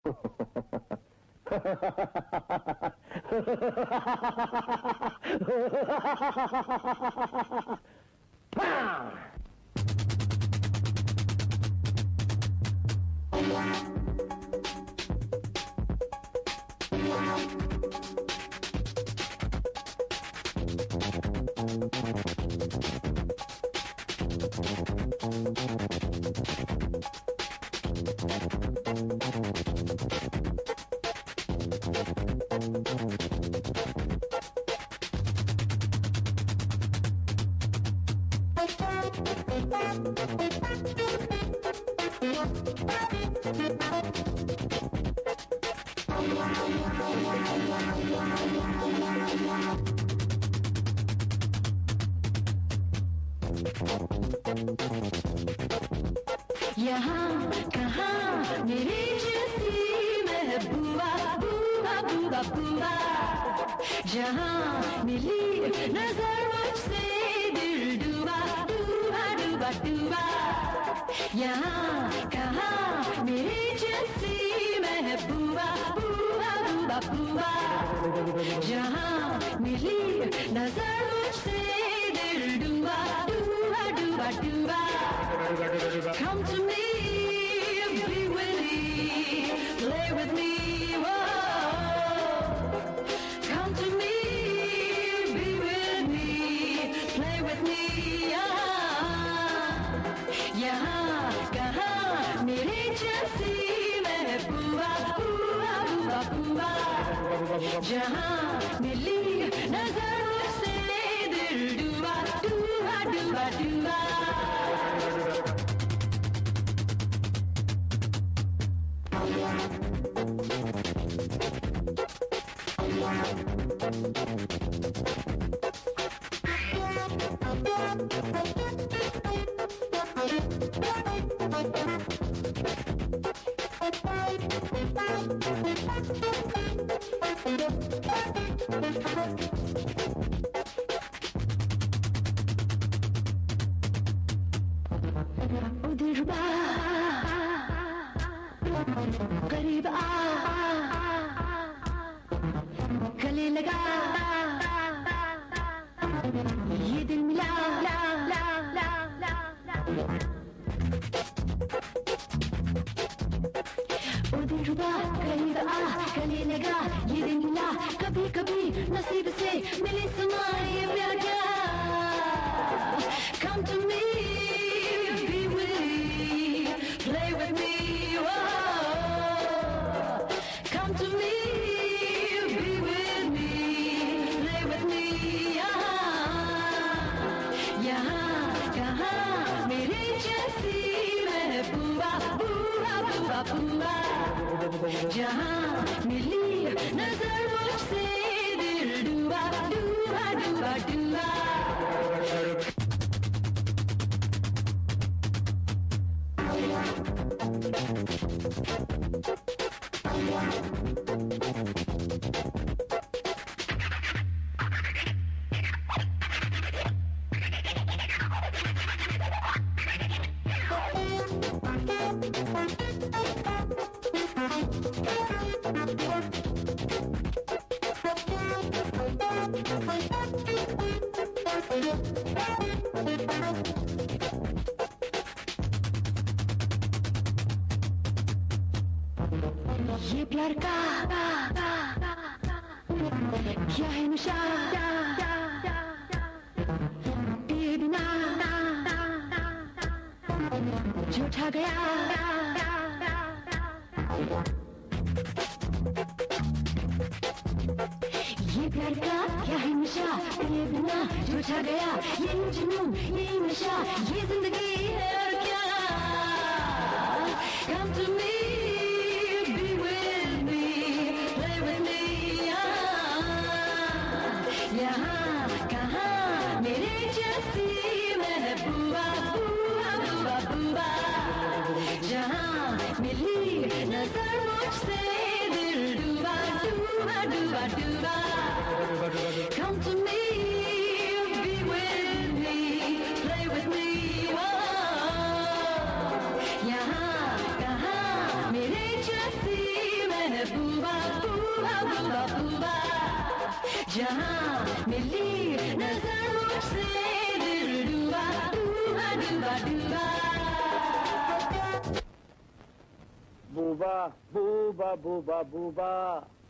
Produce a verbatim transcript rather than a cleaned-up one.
यहाँ कहाँ मेरी जैसी महबूबा, बुआ बुआ बुआ, जहाँ मिली नजर मुझसे दिल डूबा डूबा डूबा डूबा। यहाँ कहाँ मेरी जैसी महबूबा, बुआ बुआ बुआ, जहाँ मिली नजर मुझसे दिल डूबा डूबा डूबा डूबा। Come to me, be with me, play with me, whoa. Come to me, be with me, play with me, yeah. यहाँ कहाँ मेरी जैसी महबूबा, बुआ बुआ बुआ, जहाँ मिली नजर मुझसे दिल डूबा डूबा डूबा डूबा। उधर बा करीब आ गले लगा ये दिल मिला ला ला ला ला। उधर बा करीब आ गले लगा ये दिल मिला, कभी कभी नसीब से मिली समाए प्यार क्या। Come to me, be with me, play with me, whoa. Come to me, be with me, play with me, यहाँ यहाँ कहाँ मेरी जैसी महबूबा, बुआ बुआ बुआ, जहाँ मिली नजर मुझसे दिल डूबा डूबा डूबा डूबा। ये प्यार का क्या है नशा, पिए बिना झूठा गया। ये प्यार का क्या है नशा, पिए बिना झूठा गया। ये जुनून ये नशा ये जिंदगी है और क्या। Come to me, यहाँ कहाँ मेरी जैसी महबूबा, बुआ बुआ बुआ, जहाँ मिली नजर मुझसे दिल डूबा डूबा डूबा डूबा। Come to me, be with me, play with me, oh. यहाँ कहाँ जहाँ मिली नजरों से दिल डूबा डूबा डूबा डूबा। Boba boba boba boba